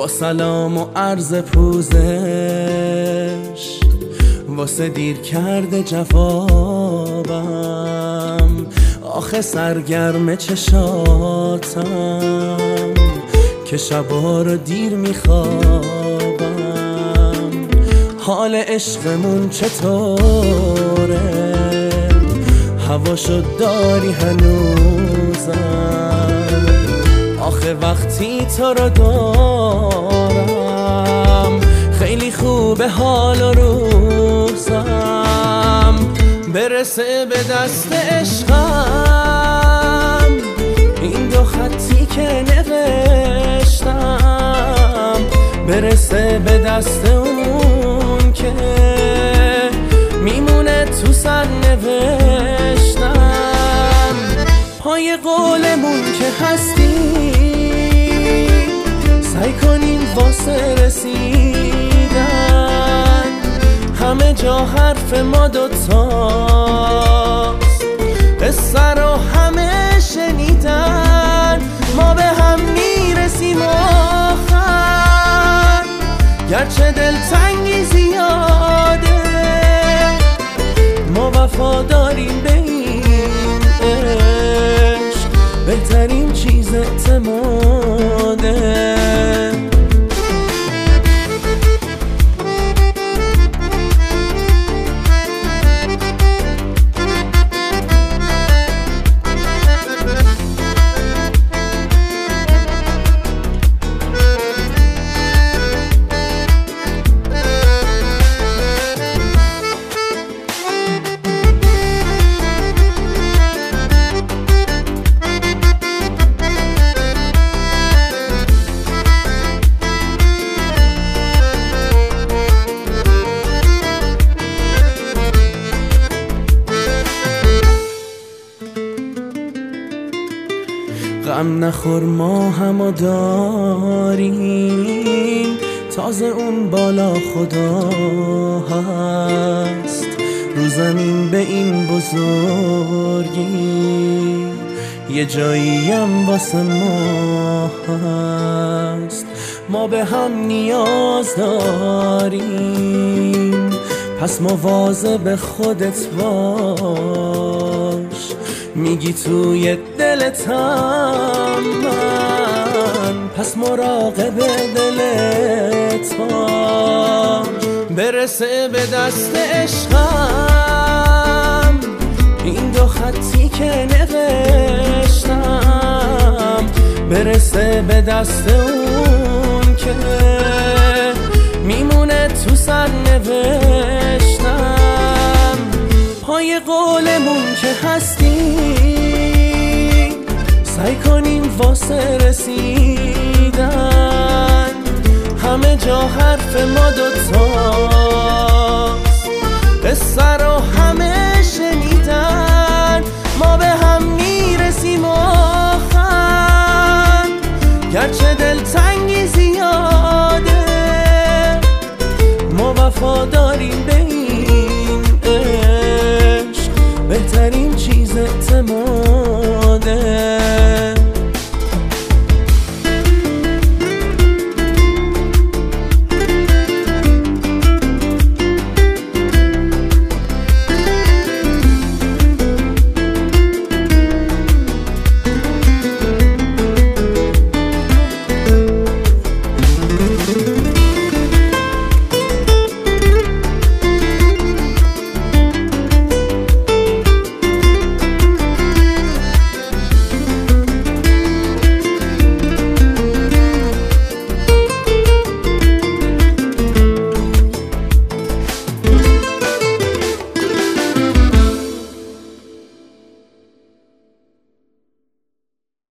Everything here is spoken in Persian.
با سلام و عرض پوزش واسه دیر کرده جوابم. آخه سرگرم چشاتم که شبا رو دیر میخوابم. حال عشقمون چطوره؟ هواشو داری هنوزم؟ آخه وقتی تو رو دارم خیلی خوبه حال و روزم. برسه به دست عشقم این دو خطی که نوشتم، برسه به دست اون که میمونه تو سرنوشتم. پای قولمون که هستی سعی کنیم واسه رسیدن. همه جا حرف ما دوتاست، قصه رو همه شنیدن. ما به هم میرسیم آخر گرچه دلتنگی زیاده. ما وفا داریم به این عشق، بهترین چیز اعتماده. غم نخور ما همو داریم، تازه اون بالا خدا هست. رو زمین به این بزرگی یه جاییم واسه ما هست. ما به هم نیاز داریم، پس مواظب خودت باش. میگی توی دلتم من، پس مراقب دلت باش. برسه به دست عشقم این دو خطی که نوشتم، برسه به دست اون که میمونه تو سرنوشتم. پای قولمون که هستی سعی کنیم واسه رسیدن. همه جا حرف ما دوتاست، قصه رو همه شنیدن. ما به